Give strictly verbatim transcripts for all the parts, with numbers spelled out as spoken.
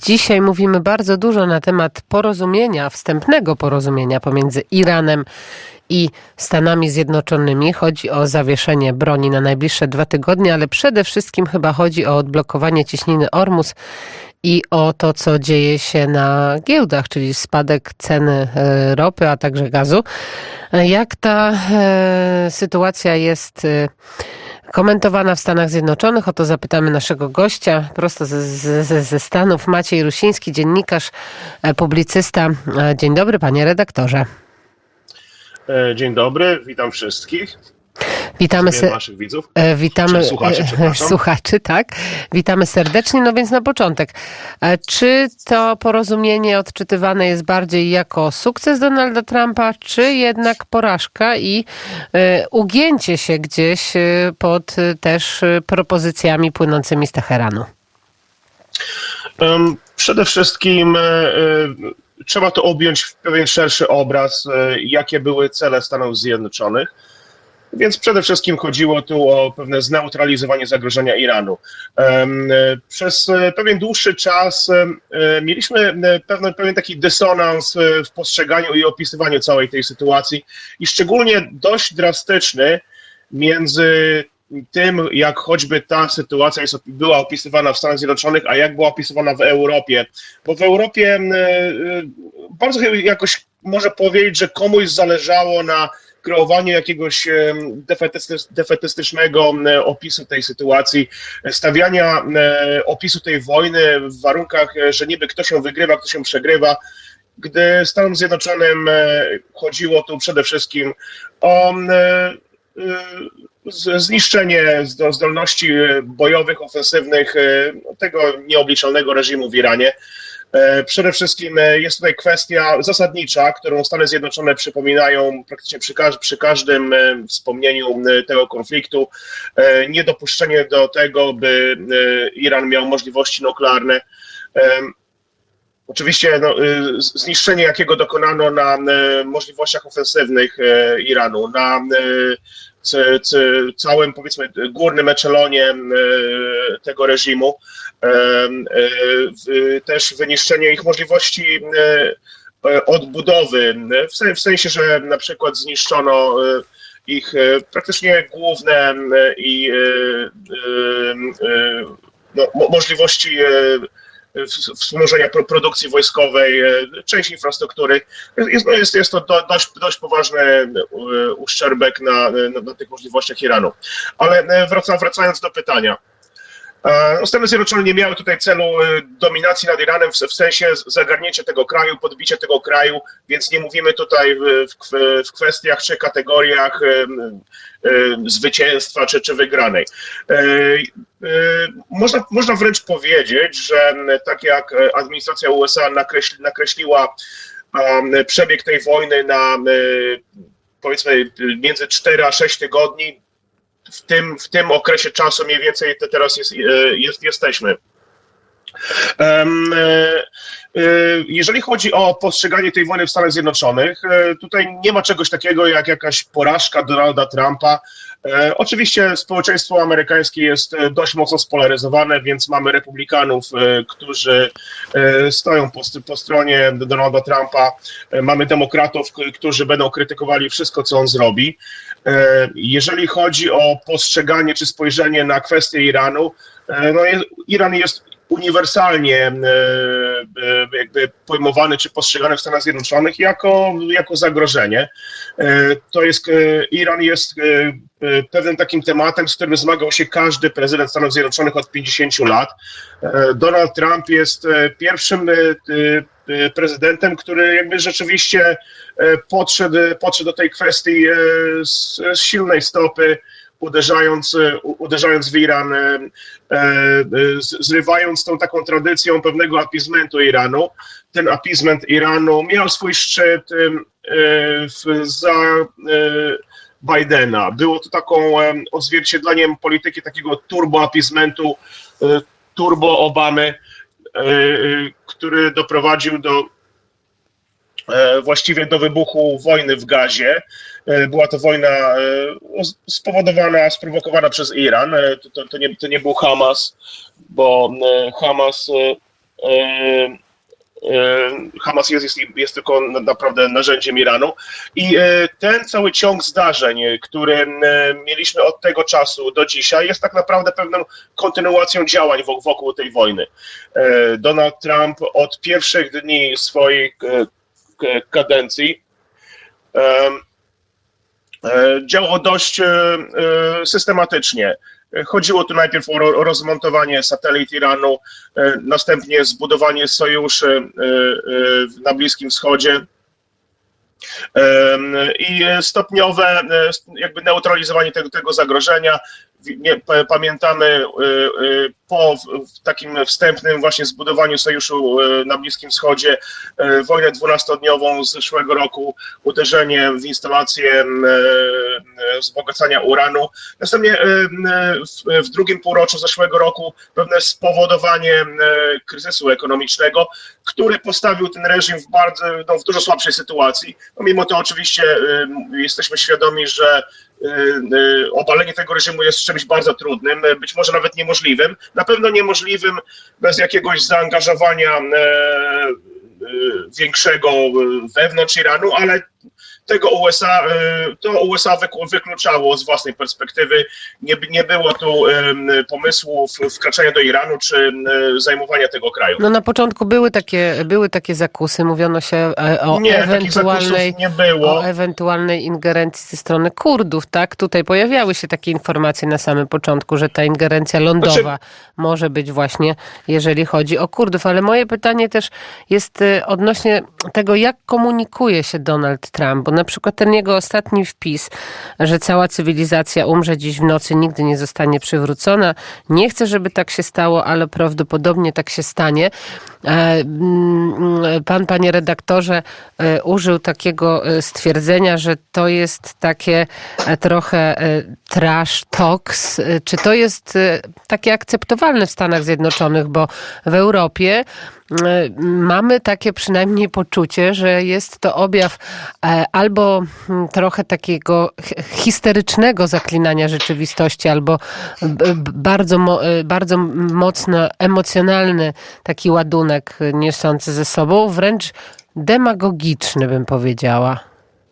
Dzisiaj mówimy bardzo dużo na temat porozumienia, wstępnego porozumienia pomiędzy Iranem i Stanami Zjednoczonymi. Chodzi o zawieszenie broni na najbliższe dwa tygodnie, ale przede wszystkim chyba chodzi o odblokowanie cieśniny Ormus i o to, co dzieje się na giełdach, czyli spadek ceny ropy, a także gazu. Jak ta e, sytuacja jest e, komentowana w Stanach Zjednoczonych? O to zapytamy naszego gościa prosto ze, ze, ze Stanów. Maciej Rusiński, dziennikarz, publicysta. Dzień dobry, panie redaktorze. Dzień dobry, witam wszystkich. Witamy se- naszych widzów. Witamy słuchaczy, słuchaczy, tak. Witamy serdecznie. No więc na początek, czy to porozumienie odczytywane jest bardziej jako sukces Donalda Trumpa, czy jednak porażka i e, ugięcie się gdzieś pod też propozycjami płynącymi z Teheranu? Um, przede wszystkim e, e, trzeba to objąć w pewien szerszy obraz, e, jakie były cele Stanów Zjednoczonych. Więc przede wszystkim chodziło tu o pewne zneutralizowanie zagrożenia Iranu. Przez pewien dłuższy czas mieliśmy pewien, pewien taki dysonans w postrzeganiu i opisywaniu całej tej sytuacji i szczególnie dość drastyczny między tym, jak choćby ta sytuacja jest, była opisywana w Stanach Zjednoczonych, a jak była opisywana w Europie. Bo w Europie bardzo jakoś można powiedzieć, że komuś zależało na kreowanie jakiegoś defetystycznego opisu tej sytuacji, stawiania opisu tej wojny w warunkach, że niby kto się wygrywa, kto się przegrywa, gdy Stanom Zjednoczonym chodziło tu przede wszystkim o zniszczenie zdolności bojowych, ofensywnych tego nieobliczalnego reżimu w Iranie. Przede wszystkim jest tutaj kwestia zasadnicza, którą Stany Zjednoczone przypominają praktycznie przy, każ- przy każdym wspomnieniu tego konfliktu. Niedopuszczenie do tego, by Iran miał możliwości nuklearne. Oczywiście no, zniszczenie, jakiego dokonano na możliwościach ofensywnych Iranu, na c- c- całym, powiedzmy, górnym eczelonie tego reżimu, też wyniszczenie ich możliwości odbudowy, w sensie, że na przykład zniszczono ich praktycznie główne i no, możliwości wspomożenia produkcji wojskowej, część infrastruktury. Jest, jest, jest to do, dość, dość poważny uszczerbek na, na, na tych możliwościach Iranu. Ale wraca, wracając do pytania. Stany Zjednoczone nie miały tutaj celu dominacji nad Iranem w, w sensie zagarnięcia tego kraju, podbicia tego kraju, więc nie mówimy tutaj w, w, w kwestiach czy kategoriach y, y, zwycięstwa czy, czy wygranej. Y, y, można, można wręcz powiedzieć, że tak jak administracja U S A nakreśli, nakreśliła um, przebieg tej wojny na y, powiedzmy między cztery a sześć tygodni, W tym, w tym okresie czasu mniej więcej to teraz jest, jest, jesteśmy. Jeżeli chodzi o postrzeganie tej wojny w Stanach Zjednoczonych, tutaj nie ma czegoś takiego jak jakaś porażka Donalda Trumpa. Oczywiście społeczeństwo amerykańskie jest dość mocno spolaryzowane, więc mamy republikanów, którzy stoją po, po stronie Donalda Trumpa. Mamy demokratów, którzy będą krytykowali wszystko, co on zrobi. Jeżeli chodzi o postrzeganie czy spojrzenie na kwestię Iranu, no jest, Iran jest uniwersalnie jakby pojmowany czy postrzegany w Stanach Zjednoczonych jako, jako zagrożenie. To jest, Iran jest pewnym takim tematem, z którym zmagał się każdy prezydent Stanów Zjednoczonych od pięćdziesięciu lat. Donald Trump jest pierwszym prezydentem, który jakby rzeczywiście podszedł, podszedł do tej kwestii z, z silnej stopy, uderzając, uderzając w Iran, zrywając tą taką tradycją pewnego appeasementu Iranu. Ten appeasement Iranu miał swój szczyt za Bidena. Było to taką odzwierciedleniem polityki takiego turbo-appeasementu, turbo-Obamy, który doprowadził do właściwie do wybuchu wojny w Gazie. Była to wojna spowodowana, sprowokowana przez Iran. To, to, nie, to nie był Hamas, bo Hamas Hamas jest, jest, jest tylko naprawdę narzędziem Iranu i ten cały ciąg zdarzeń, który mieliśmy od tego czasu do dzisiaj, jest tak naprawdę pewną kontynuacją działań wokół tej wojny. Donald Trump od pierwszych dni swojej kadencji działał dość systematycznie. Chodziło tu najpierw o rozmontowanie satelit Iranu, następnie zbudowanie sojuszy na Bliskim Wschodzie i stopniowe jakby neutralizowanie tego, tego zagrożenia. Pamiętamy po takim wstępnym właśnie zbudowaniu sojuszu na Bliskim Wschodzie wojnę dwunastodniową z zeszłego roku, uderzenie w instalację wzbogacania uranu. Następnie w drugim półroczu zeszłego roku pewne spowodowanie kryzysu ekonomicznego, który postawił ten reżim w bardzo, no, w dużo słabszej sytuacji. No, mimo to oczywiście jesteśmy świadomi, że obalenie tego reżimu jest czymś bardzo trudnym, być może nawet niemożliwym. Na pewno niemożliwym bez jakiegoś zaangażowania większego wewnątrz Iranu, ale tego U S A, to U S A wykluczało z własnej perspektywy. Nie, nie było tu pomysłów wkraczania do Iranu czy zajmowania tego kraju. No na początku były takie, były takie zakusy, mówiono się o, nie, ewentualnej, nie było. o ewentualnej ingerencji ze strony Kurdów, tak? Tutaj pojawiały się takie informacje na samym początku, że ta ingerencja lądowa znaczy... może być właśnie, jeżeli chodzi o Kurdów. Ale moje pytanie też jest odnośnie tego, jak komunikuje się Donald Trump, bo na przykład ten jego ostatni wpis, że cała cywilizacja umrze dziś w nocy, nigdy nie zostanie przywrócona. Nie chcę, żeby tak się stało, ale prawdopodobnie tak się stanie. Pan, panie redaktorze, użył takiego stwierdzenia, że to jest takie trochę trash talks. Czy to jest takie akceptowalne w Stanach Zjednoczonych, bo w Europie mamy takie przynajmniej poczucie, że jest to objaw albo trochę takiego histerycznego zaklinania rzeczywistości, albo bardzo, bardzo mocno emocjonalny taki ładunek niosący ze sobą, wręcz demagogiczny, bym powiedziała.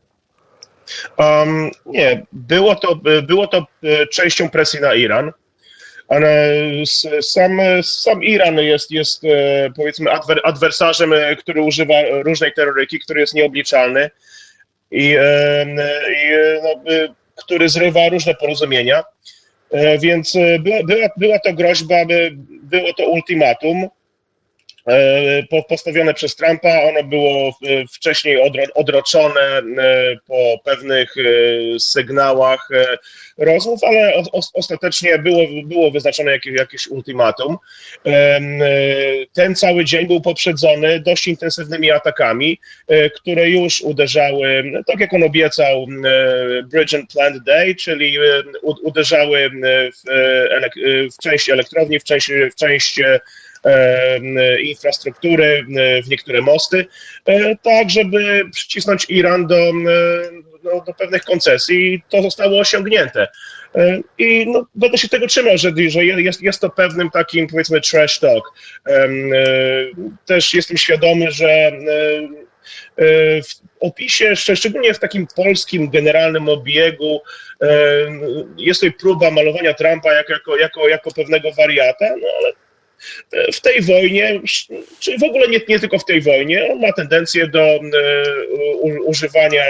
Um, nie, było to, było to częścią presji na Iran. Ale sam, sam Iran jest, jest powiedzmy adwer, adwersarzem, który używa różnej terroryki, który jest nieobliczalny i, i no, który zrywa różne porozumienia. Więc była, była, była to groźba, było to ultimatum postawione przez Trumpa. Ono było wcześniej odroczone po pewnych sygnałach rozmów, ale ostatecznie było, było wyznaczone jakieś, jakieś ultimatum. Ten cały dzień był poprzedzony dość intensywnymi atakami, które już uderzały, tak jak on obiecał, Bridge and Plant Day, czyli uderzały w, w część elektrowni, w część, w część infrastruktury, w niektóre mosty, tak żeby przycisnąć Iran do, do, do pewnych koncesji i to zostało osiągnięte. I no, będę się tego trzymał, że, że jest, jest to pewnym takim, powiedzmy, trash talk. Też jestem świadomy, że w opisie, szczególnie w takim polskim generalnym obiegu, jest tutaj próba malowania Trumpa jako, jako, jako, jako pewnego wariata, no ale w tej wojnie, czy w ogóle nie, nie tylko w tej wojnie, on ma tendencję do u, używania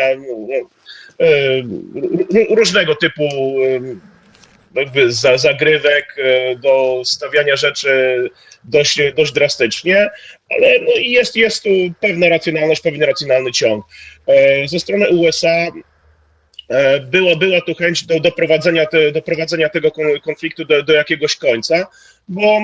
no, różnego typu jakby za, zagrywek, do stawiania rzeczy dość, dość drastycznie, ale no, jest, jest tu pewna racjonalność, pewien racjonalny ciąg. Ze strony U S A Była, była tu chęć do doprowadzenia, te, doprowadzenia tego konfliktu do, do jakiegoś końca, bo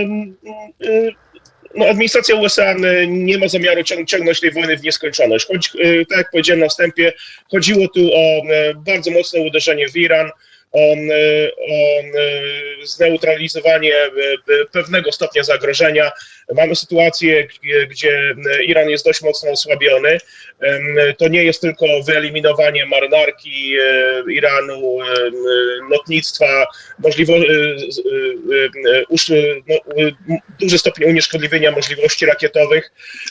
no, administracja U S A nie ma zamiaru ciągnąć tej wojny w nieskończoność. Choć, tak jak powiedziałem na wstępie, chodziło tu o bardzo mocne uderzenie w Iran, o, o zneutralizowanie pewnego stopnia zagrożenia. Mamy sytuację, gdzie Iran jest dość mocno osłabiony. To nie jest tylko wyeliminowanie marynarki Iranu, lotnictwa, możliwe, no, duży stopień unieszkodliwienia możliwości rakietowych,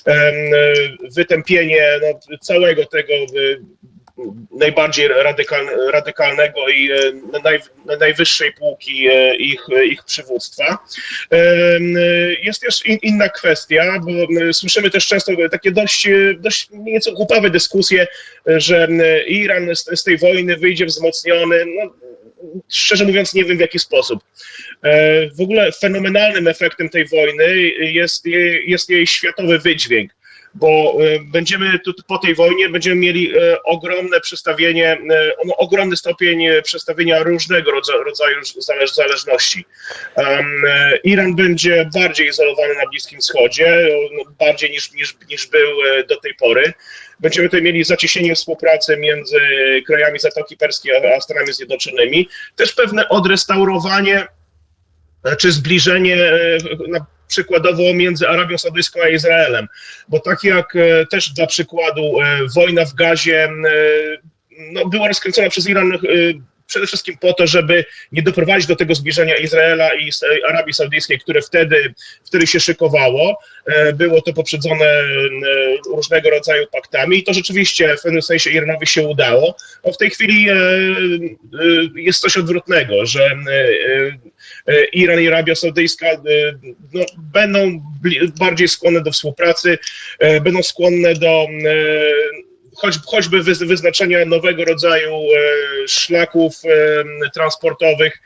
wytępienie no, całego tego najbardziej radykal, radykalnego i naj, najwyższej półki ich, ich przywództwa. Jest też in, inna kwestia, bo słyszymy też często takie dość, dość nieco głupawe dyskusje, że Iran z, z tej wojny wyjdzie wzmocniony. No, szczerze mówiąc, nie wiem w jaki sposób. W ogóle fenomenalnym efektem tej wojny jest, jest jej światowy wydźwięk, bo będziemy tu, po tej wojnie będziemy mieli ogromne przestawienie, no, ogromny stopień przestawienia różnego rodzaju, rodzaju zależ, zależności. Um, Iran będzie bardziej izolowany na Bliskim Wschodzie, bardziej niż, niż, niż był do tej pory. Będziemy tutaj mieli zacieśnienie współpracy między krajami Zatoki Perskiej a Stanami Zjednoczonymi. Też pewne odrestaurowanie czy zbliżenie na przykładowo między Arabią Saudyjską a Izraelem, bo tak jak też dla przykładu wojna w Gazie no, była rozkręcona przez Iran przede wszystkim po to, żeby nie doprowadzić do tego zbliżenia Izraela i Arabii Saudyjskiej, które wtedy, wtedy się szykowało. Było to poprzedzone różnego rodzaju paktami i to rzeczywiście w pewnym sensie Iranowi się udało. A w tej chwili jest coś odwrotnego, że Iran i Arabia Saudyjska no, będą bardziej skłonne do współpracy, będą skłonne do choć, choćby wyznaczenia nowego rodzaju szlaków transportowych,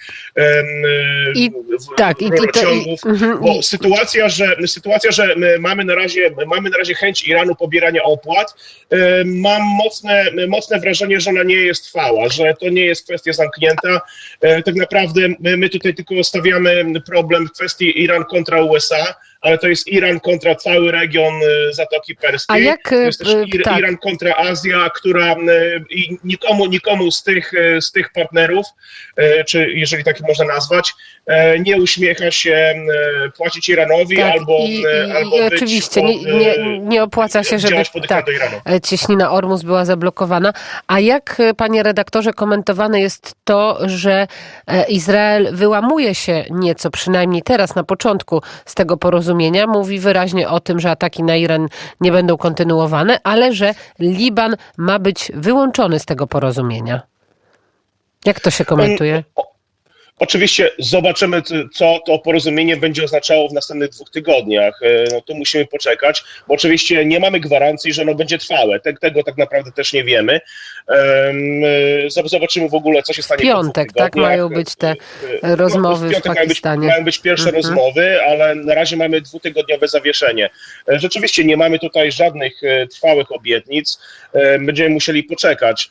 I, tak, i, rurociągów, i, i, bo sytuacja, że, sytuacja, że mamy na razie, mamy na razie chęć Iranu pobierania opłat, mam mocne, mocne wrażenie, że ona nie jest trwała, że to nie jest kwestia zamknięta. Tak naprawdę my tutaj tylko stawiamy problem w kwestii Iran kontra U S A, ale to jest Iran kontra cały region Zatoki Perskiej. A jak, to jest też Ir- tak. Iran kontra Azja, która i nikomu, nikomu z tych, z tych partnerów, czy jeżeli tak można nazwać, nie uśmiecha się płacić Iranowi tak, albo, i, albo i być oczywiście pod, nie, nie, nie opłaca się, żeby tak, do Iranu. cieśnina Ormus była zablokowana. A jak, panie redaktorze, komentowane jest to, że Izrael wyłamuje się nieco, przynajmniej teraz na początku z tego porozumienia, mówi wyraźnie o tym, że ataki na Iran nie będą kontynuowane, ale że Liban ma być wyłączony z tego porozumienia. Jak to się komentuje? Oczywiście zobaczymy, co to porozumienie będzie oznaczało w następnych dwóch tygodniach. No, tu musimy poczekać, bo oczywiście nie mamy gwarancji, że ono będzie trwałe. Tego tak naprawdę też nie wiemy. Zobaczymy w ogóle, co się stanie. W piątek, tak? Mają być te rozmowy no, w, w Pakistanie. Mają być, mają być pierwsze mhm. rozmowy, ale na razie mamy dwutygodniowe zawieszenie. Rzeczywiście nie mamy tutaj żadnych trwałych obietnic. Będziemy musieli poczekać,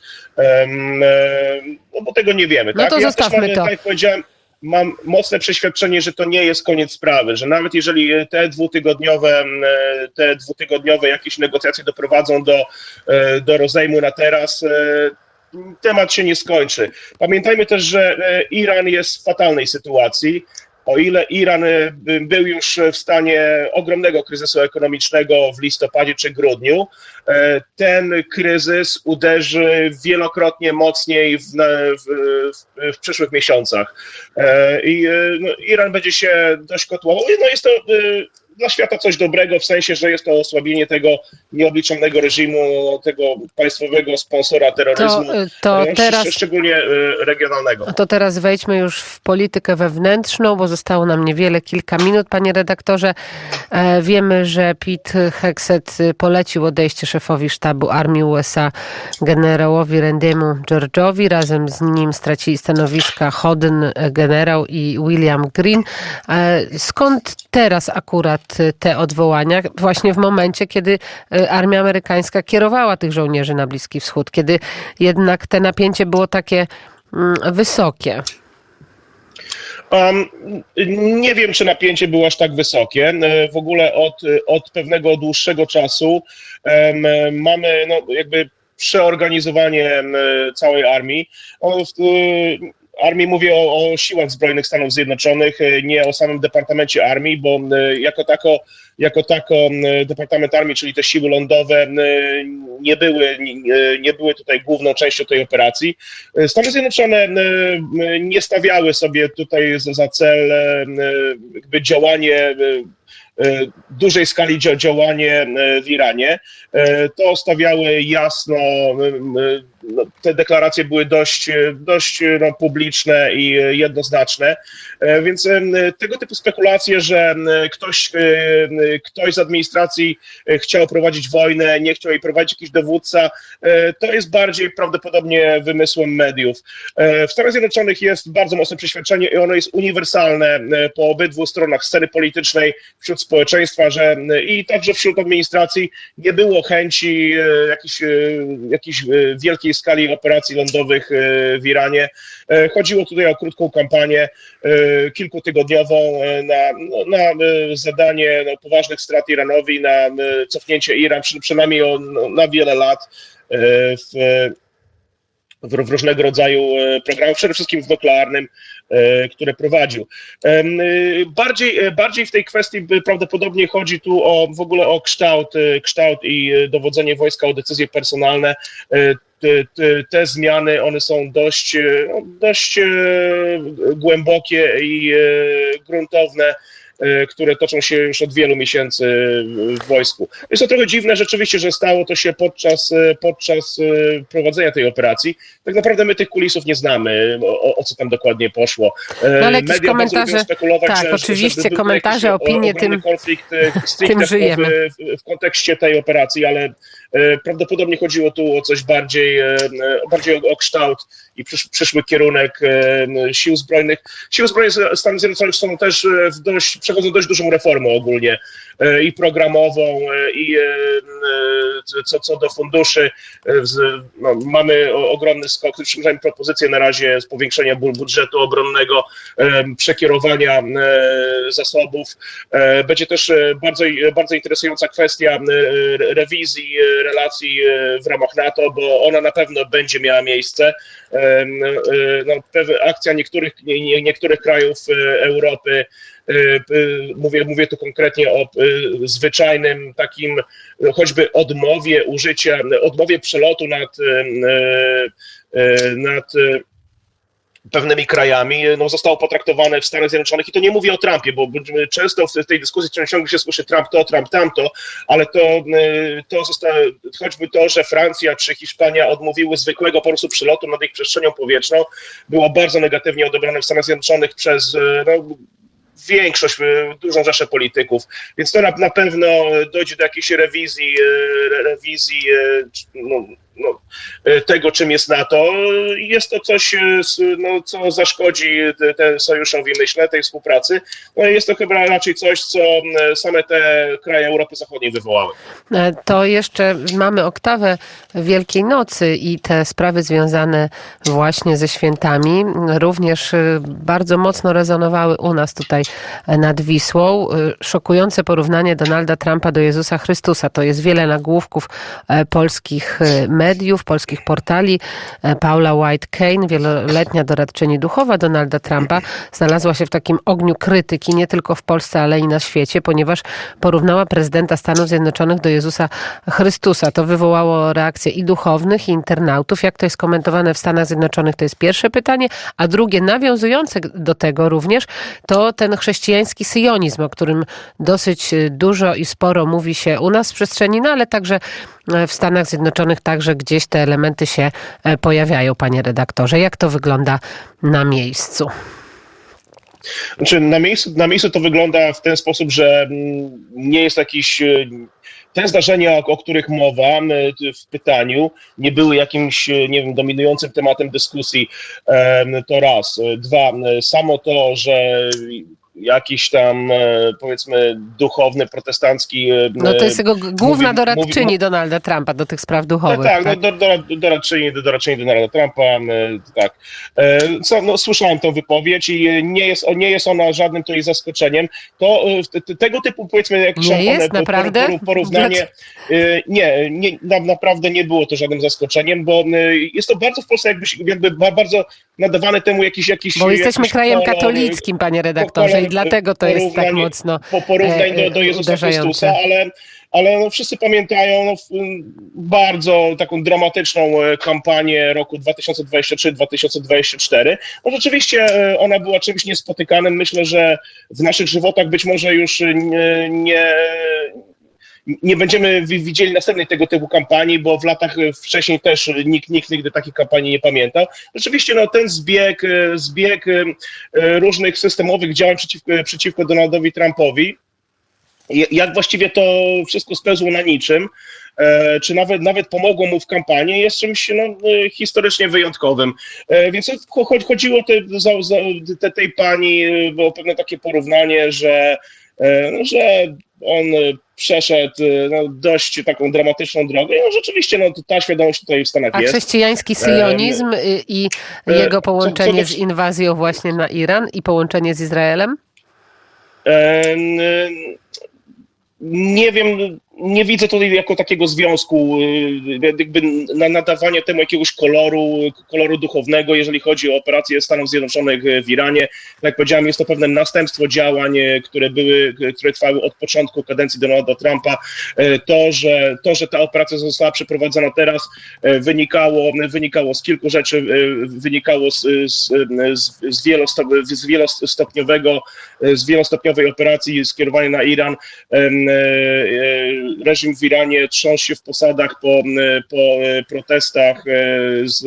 no, bo tego nie wiemy. No tak? to ja zostawmy mamy, to. Tak jak powiedziałem, mam mocne przeświadczenie, że to nie jest koniec sprawy, że nawet jeżeli te dwutygodniowe, te dwutygodniowe jakieś negocjacje doprowadzą do, do rozejmu na teraz, temat się nie skończy. Pamiętajmy też, że Iran jest w fatalnej sytuacji. O ile Iran był już w stanie ogromnego kryzysu ekonomicznego w listopadzie czy grudniu, ten kryzys uderzy wielokrotnie mocniej w, w, w, w przyszłych miesiącach. I no, Iran będzie się dość kotłował. No jest to dla świata coś dobrego, w sensie, że jest to osłabienie tego nieobliczalnego reżimu, tego państwowego sponsora terroryzmu, to, to teraz, szczególnie regionalnego. To teraz wejdźmy już w politykę wewnętrzną, bo zostało nam niewiele, kilka minut, panie redaktorze. E, wiemy, że Pete Hegseth polecił odejście szefowi sztabu armii U S A generałowi Randymu George'owi. Razem z nim stracili stanowiska Hodden generał i William Green. E, skąd teraz akurat te odwołania? Właśnie w momencie, kiedy armia amerykańska kierowała tych żołnierzy na Bliski Wschód, kiedy jednak te napięcie było takie mm, wysokie. Um, nie wiem, czy napięcie było aż tak wysokie. W ogóle od, od pewnego dłuższego czasu um, mamy no, jakby przeorganizowanie całej armii. armii mówię o, o siłach zbrojnych Stanów Zjednoczonych, nie o samym Departamencie Armii, bo jako tako, jako tako Departament Armii, czyli te siły lądowe nie były, nie, nie były tutaj główną częścią tej operacji. Stany Zjednoczone nie stawiały sobie tutaj za cel jakby działanie dużej skali działanie w Iranie. To stawiały jasno, te deklaracje były dość, dość no, publiczne i jednoznaczne, więc tego typu spekulacje, że ktoś, ktoś z administracji chciał prowadzić wojnę, nie chciał jej prowadzić jakiś dowódca, to jest bardziej prawdopodobnie wymysłem mediów. W Stanach Zjednoczonych jest bardzo mocne przeświadczenie i ono jest uniwersalne po obydwu stronach sceny politycznej, wśród społeczeństwa, że i także wśród administracji nie było chęci jakiejś, jakiejś wielkiej skali operacji lądowych w Iranie. Chodziło tutaj o krótką kampanię, kilkutygodniową na, na zadanie no, poważnych strat Iranowi, na cofnięcie Iran przynajmniej o, no, na wiele lat w, w różnego rodzaju programach, przede wszystkim w nuklearnym, które prowadził. Bardziej, bardziej w tej kwestii prawdopodobnie chodzi tu o w ogóle o kształt, kształt i dowodzenie wojska, o decyzje personalne. Te, te, te zmiany, one są dość, no, dość głębokie i gruntowne, które toczą się już od wielu miesięcy w wojsku. Jest to trochę dziwne rzeczywiście, że stało to się podczas, podczas prowadzenia tej operacji. Tak naprawdę my tych kulisów nie znamy, o, o co tam dokładnie poszło. No, ale jakieś Media komentarze, spekulować, tak, że, oczywiście że komentarze, opinie, tym, konflikt tym żyjemy. W, w kontekście tej operacji, ale prawdopodobnie chodziło tu o coś bardziej, bardziej o, o kształt i przysz, przyszły kierunek sił zbrojnych. Siły zbrojne Stanów Zjednoczonych są też w dość, przechodzą dość dużą reformę ogólnie i programową, i co, co do funduszy. No, mamy ogromny skok, przynajmniej propozycję na razie z powiększenia budżetu obronnego, przekierowania zasobów. Będzie też bardzo, bardzo interesująca kwestia rewizji relacji w ramach NATO, bo ona na pewno będzie miała miejsce. No, akcja niektórych, nie, niektórych krajów Europy, mówię, mówię tu konkretnie o zwyczajnym takim choćby odmowie użycia, odmowie przelotu nad, nad pewnymi krajami, no, zostało potraktowane w Stanach Zjednoczonych i to nie mówię o Trumpie, bo często w tej dyskusji ciągle się słyszy Trump to, Trump tamto, ale to, to zostało, choćby to, że Francja czy Hiszpania odmówiły zwykłego po prostu przelotu nad ich przestrzenią powietrzną, było bardzo negatywnie odebrane w Stanach Zjednoczonych przez no, większość, dużą rzeszę polityków, więc to na, na pewno dojdzie do jakiejś rewizji, rewizji no, no, tego, czym jest NATO. Jest to coś, no, co zaszkodzi te sojuszowi, myślę, tej współpracy. No, jest to chyba raczej coś, co same te kraje Europy Zachodniej wywołały. To jeszcze mamy oktawę Wielkiej Nocy i te sprawy związane właśnie ze świętami również bardzo mocno rezonowały u nas tutaj nad Wisłą. Szokujące porównanie Donalda Trumpa do Jezusa Chrystusa. To jest wiele nagłówków polskich mediów, polskich portali. Paula White-Cain, wieloletnia doradczyni duchowa Donalda Trumpa, znalazła się w takim ogniu krytyki nie tylko w Polsce, ale i na świecie, ponieważ porównała prezydenta Stanów Zjednoczonych do Jezusa Chrystusa. To wywołało reakcje i duchownych, i internautów. Jak to jest komentowane w Stanach Zjednoczonych, to jest pierwsze pytanie. A drugie, nawiązujące do tego również, to ten chrześcijański syjonizm, o którym dosyć dużo i sporo mówi się u nas w przestrzeni, no ale także w Stanach Zjednoczonych także gdzieś te elementy się pojawiają, panie redaktorze. Jak to wygląda na miejscu? Znaczy, na miejscu, na miejscu to wygląda w ten sposób, że nie jest jakiś... Te zdarzenia, o, o których mowa w pytaniu, nie były jakimś, nie wiem, dominującym tematem dyskusji. To raz. Dwa, samo to, że jakiś tam, powiedzmy, duchowny, protestancki... No to jest jego główna mówi, doradczyni mówi, Donalda Trumpa do tych spraw duchowych. Tak, tak? No, do, do, doradczyni, do, doradczyni Donalda Trumpa, tak. Co, no, słyszałem tę wypowiedź i nie jest, nie jest ona żadnym tutaj zaskoczeniem. To te, tego typu, powiedzmy, jakieś nie jest, naprawdę? porównanie, nie, nie, naprawdę nie było to żadnym zaskoczeniem, bo jest to bardzo w Polsce jakby, jakby bardzo nadawany temu jakiś jakiś Bo jesteśmy jakiś krajem kolor, katolickim, panie redaktorze, kolor, i dlatego to jest tak mocno po porównań do, do Jezusa Chrystusa, ale Ale no, wszyscy pamiętają no, bardzo taką dramatyczną kampanię roku dwa tysiące dwudziestego trzeciego dwa tysiące dwudziestego czwartego. No rzeczywiście ona była czymś niespotykanym. Myślę, że w naszych żywotach być może już nie, nie, nie będziemy widzieli następnej tego typu kampanii, bo w latach wcześniej też nikt, nikt nigdy takiej kampanii nie pamiętał. Rzeczywiście no, ten zbieg, zbieg różnych systemowych działań przeciwko, przeciwko Donaldowi Trumpowi, jak właściwie to wszystko spełzło na niczym, czy nawet, nawet pomogło mu w kampanii, jest czymś no, historycznie wyjątkowym. Więc chodziło te, za, te, tej pani o pewne takie porównanie, że, że on przeszedł no, dość taką dramatyczną drogę i no, rzeczywiście no, ta świadomość tutaj w Stanach A jest. A chrześcijański syjonizm um, i jego połączenie co, co do... z inwazją właśnie na Iran i połączenie z Izraelem? Um, Nie wiem, nie widzę tutaj jako takiego związku, jakby nadawania temu jakiegoś koloru, koloru duchownego, jeżeli chodzi o operacje Stanów Zjednoczonych w Iranie. Tak jak powiedziałem, jest to pewne następstwo działań, które były, które trwały od początku kadencji Donalda Trumpa. To, że, to, że ta operacja została przeprowadzona teraz, wynikało, wynikało z kilku rzeczy, wynikało z, z, z, z, wielostop, z wielostopniowego, z wielostopniowej operacji skierowanej na Iran. Reżim w Iranie trząsł się w posadach po, po protestach z,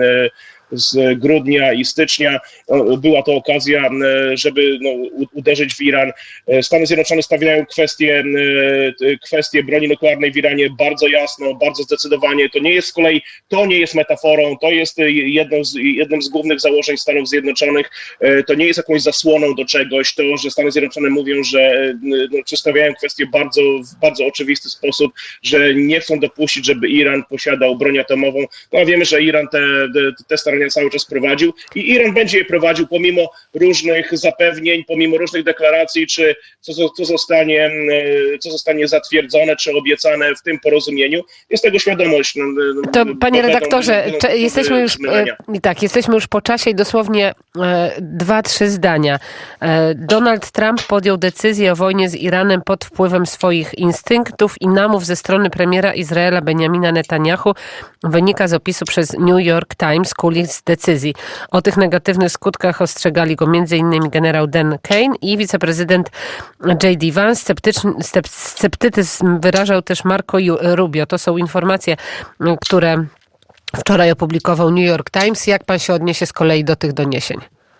z grudnia i stycznia. Była to okazja, żeby no, uderzyć w Iran. Stany Zjednoczone stawiają kwestię, kwestię broni nuklearnej w Iranie bardzo jasno, bardzo zdecydowanie. To nie jest z kolei, to nie jest metaforą, to jest jedną z, jednym z głównych założeń Stanów Zjednoczonych. To nie jest jakąś zasłoną do czegoś. To, że Stany Zjednoczone mówią, że no, przedstawiają kwestię bardzo, w bardzo oczywisty sposób, że nie chcą dopuścić, żeby Iran posiadał broń atomową. No a wiemy, że Iran te, te, te starania cały czas prowadził i Iran będzie je prowadził pomimo różnych zapewnień, pomimo różnych deklaracji, czy co, co, zostanie, co zostanie zatwierdzone, czy obiecane w tym porozumieniu. Jest tego świadomość. To panie redaktorze, będą, jesteśmy już tak, jesteśmy już po czasie i dosłownie e, dwa, trzy zdania. E, Donald Trump podjął decyzję o wojnie z Iranem pod wpływem swoich instynktów i namów ze strony premiera Izraela Benjamina Netanyahu. Wynika z opisu przez New York Times kulis decyzji. O tych negatywnych skutkach ostrzegali go między innymi generał Dan Kane i wiceprezydent J D Vance. Sceptyczny, sceptycyzm wyrażał też Marco Rubio. To są informacje, które wczoraj opublikował New York Times. Jak pan się odniesie z kolei do tych doniesień?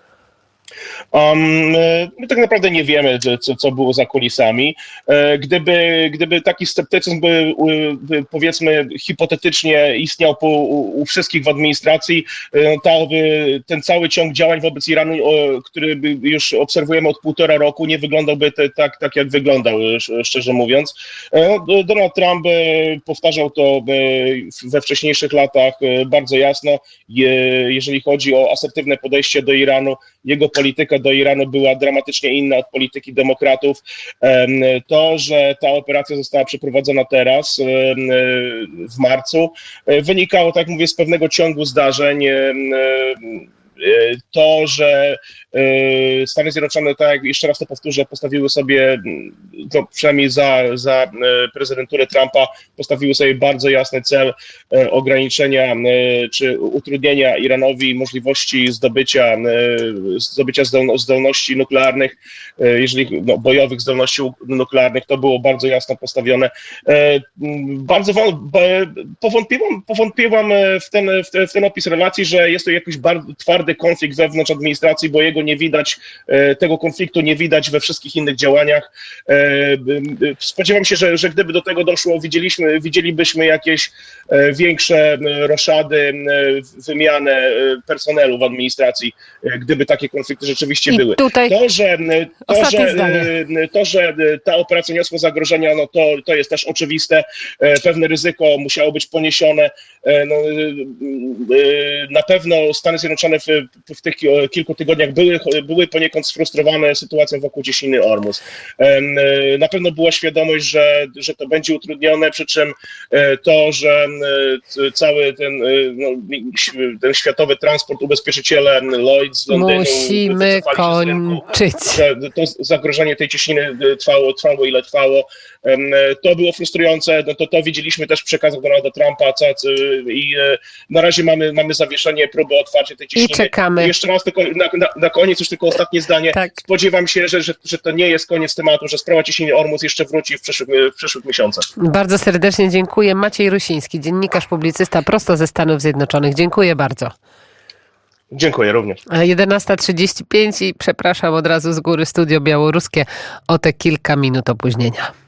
Um, my tak naprawdę nie wiemy, co, co było za kulisami. Gdyby, gdyby taki sceptycyzm by, by powiedzmy hipotetycznie istniał po, u, u wszystkich w administracji, to by ten cały ciąg działań wobec Iranu, który już obserwujemy od półtora roku, nie wyglądałby te, tak, tak, jak wyglądał, szczerze mówiąc. Donald Trump powtarzał to we wcześniejszych latach bardzo jasno, jeżeli chodzi o asertywne podejście do Iranu. Jego polityka do Iranu była dramatycznie inna od polityki demokratów. To, że ta operacja została przeprowadzona teraz, w marcu, wynikało, tak jak mówię, z pewnego ciągu zdarzeń. To, że Stany Zjednoczone, tak jak jeszcze raz to powtórzę, postawiły sobie, no, przynajmniej za, za prezydenturę Trumpa, postawiły sobie bardzo jasny cel ograniczenia czy utrudnienia Iranowi możliwości zdobycia, zdobycia zdolności nuklearnych, jeżeli no, bojowych zdolności nuklearnych. To było bardzo jasno postawione. Bardzo powątpiłam, powątpiłam w ten, w ten opis relacji, że jest to jakiś bardzo twardy konflikt wewnątrz administracji, bo jego nie widać, tego konfliktu nie widać we wszystkich innych działaniach. Spodziewam się, że, że gdyby do tego doszło, widzieliśmy, widzielibyśmy jakieś większe roszady, wymianę personelu w administracji, gdyby takie konflikty rzeczywiście I były. Tutaj to, że, to, że, to, że ta operacja niosła zagrożenia, no to, to jest też oczywiste. Pewne ryzyko musiało być poniesione. No, na pewno Stany Zjednoczone w w tych kilku tygodniach były, były poniekąd sfrustrowane sytuacją wokół cieśniny Ormus. Na pewno była świadomość, że, że to będzie utrudnione, przy czym to, że cały ten, no, ten światowy transport, ubezpieczyciele Lloyds z Londynu musimy kończyć. Że to zagrożenie tej cieśniny trwało, trwało ile trwało. To było frustrujące, no to, to widzieliśmy też w przekazach Donalda Trumpa i na razie mamy, mamy zawieszenie próby otwarcia tej cieśniny. I czekamy. I jeszcze raz tylko na, na, na koniec już tylko ostatnie zdanie. Tak. Spodziewam się, że, że, że to nie jest koniec tematu, że sprawa cieśniny Ormus jeszcze wróci w przyszłych, w przyszłych miesiącach. Bardzo serdecznie dziękuję. Maciej Rusiński, dziennikarz, publicysta prosto ze Stanów Zjednoczonych. Dziękuję bardzo. Dziękuję również. jedenasta trzydzieści pięć i przepraszam od razu z góry, studio białoruskie o te kilka minut opóźnienia.